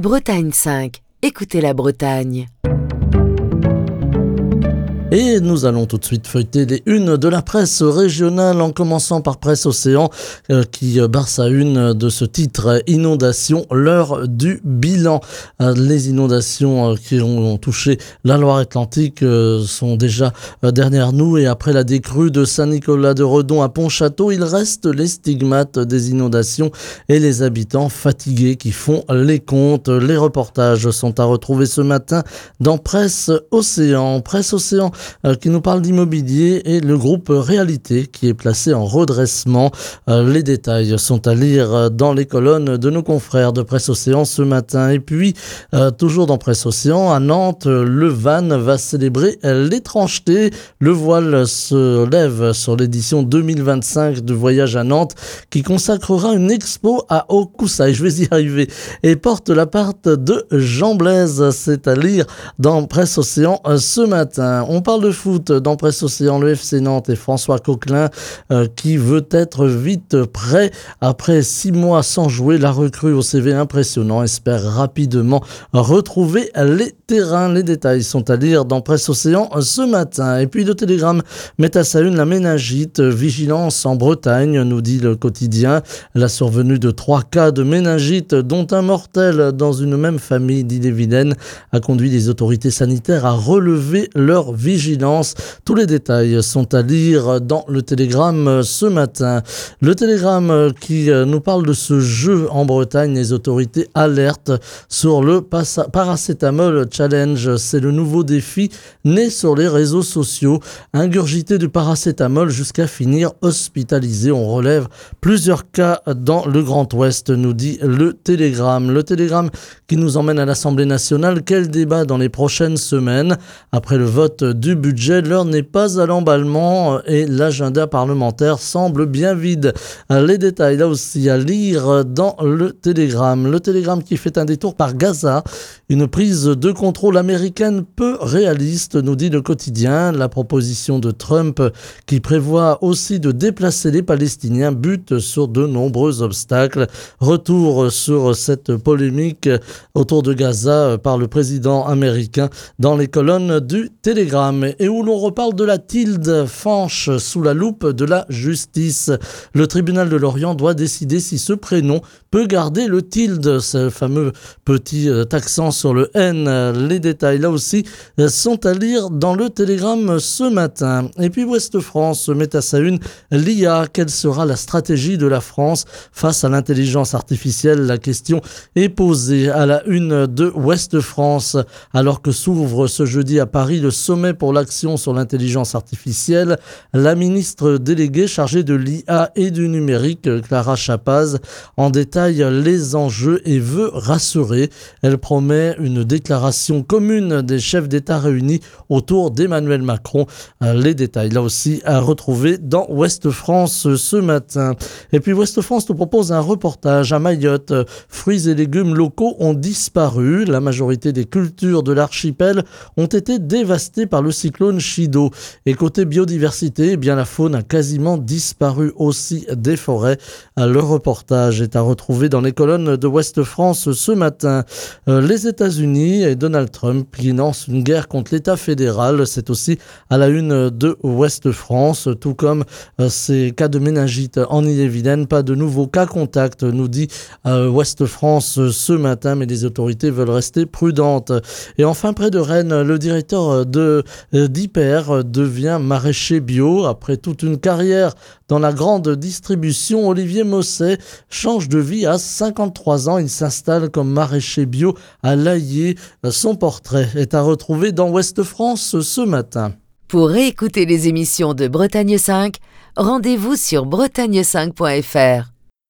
Bretagne 5, écoutez la Bretagne. Et nous allons tout de suite feuilleter les unes de la presse régionale en commençant par Presse Océan qui barre sa une de ce titre « Inondation, l'heure du bilan ». Les inondations qui ont touché la Loire-Atlantique sont déjà derrière nous et après la décrue de Saint-Nicolas-de-Redon à Pontchâteau, il reste les stigmates des inondations et les habitants fatigués qui font les comptes. Les reportages sont à retrouver ce matin dans Presse Océan. Presse Océan qui nous parle d'immobilier et le groupe Réalité qui est placé en redressement. Les détails sont à lire dans les colonnes de nos confrères de Presse Océan ce matin. Et puis, toujours dans Presse Océan, à Nantes, le Van va célébrer l'étrangeté. Le voile se lève sur l'édition 2025 de Voyage à Nantes qui consacrera une expo à Hokusai, je vais y arriver, et porte la part de Jean Blaise. C'est à lire dans Presse Océan ce matin. On parle de foot dans Presse Océan, le FC Nantes et François Coquelin qui veut être vite prêt. Après 6 mois sans jouer, la recrue au CV impressionnant espère rapidement retrouver les terrains. Les détails sont à lire dans Presse Océan ce matin. Et puis le Télégramme met à sa une la méningite. Vigilance en Bretagne, nous dit le quotidien. La survenue de 3 cas de méningite, dont un mortel dans une même famille d'Ille-et-Vilaine, a conduit les autorités sanitaires à relever leur vigilance. Tous les détails sont à lire dans le Télégramme ce matin. Le Télégramme qui nous parle de ce jeu en Bretagne. Les autorités alertent sur le paracétamol challenge. C'est le nouveau défi né sur les réseaux sociaux. Ingurgité du paracétamol jusqu'à finir hospitalisé. On relève plusieurs cas dans le Grand Ouest, nous dit le Télégramme. Le Télégramme qui nous emmène à l'Assemblée nationale. Quel débat dans les prochaines semaines. Après le vote du budget, l'heure n'est pas à l'emballement et l'agenda parlementaire semble bien vide. Les détails là aussi à lire dans le Télégramme. Le Télégramme qui fait un détour par Gaza. Une prise de contrôle américaine peu réaliste, nous dit le quotidien. La proposition de Trump qui prévoit aussi de déplacer les Palestiniens bute sur de nombreux obstacles. Retour sur cette polémique autour de Gaza par le président américain dans les colonnes du Télégramme. Et où l'on reparle de la tilde Fanche sous la loupe de la justice. Le tribunal de Lorient doit décider si ce prénom peut garder le tilde, ce fameux petit accent sur le N. Les détails là aussi sont à lire dans le Télégramme ce matin. Et puis Ouest France met à sa une l'IA. Quelle sera la stratégie de la France face à l'intelligence artificielle? La question est posée à la une de Ouest France alors que s'ouvre ce jeudi à Paris le sommet pour l'action sur l'intelligence artificielle. La ministre déléguée chargée de l'IA et du numérique, Clara Chapaz, en détaille les enjeux et veut rassurer. Elle promet une déclaration commune des chefs d'État réunis autour d'Emmanuel Macron. Les détails là aussi à retrouver dans Ouest France ce matin. Et puis Ouest France nous propose un reportage à Mayotte. Fruits et légumes locaux ont disparu. La majorité des cultures de l'archipel ont été dévastées par le cyclone Chido. Et côté biodiversité, eh bien la faune a quasiment disparu aussi des forêts. Le reportage est à retrouver dans les colonnes de Ouest France ce matin. Les États-Unis et Donald Trump qui lancent une guerre contre l'État fédéral, c'est aussi à la une de Ouest France, tout comme ces cas de méningite en Ille-et-Vilaine. Pas de nouveaux cas contacts, nous dit Ouest France ce matin, mais les autorités veulent rester prudentes. Et enfin, près de Rennes, le directeur d'Hyper devient maraîcher bio. Après toute une carrière dans la grande distribution, Olivier Mosset change de vie à 53 ans. Il s'installe comme maraîcher bio à l'Aillé. Son portrait est à retrouver dans Ouest France ce matin. Pour réécouter les émissions de Bretagne 5, rendez-vous sur bretagne5.fr.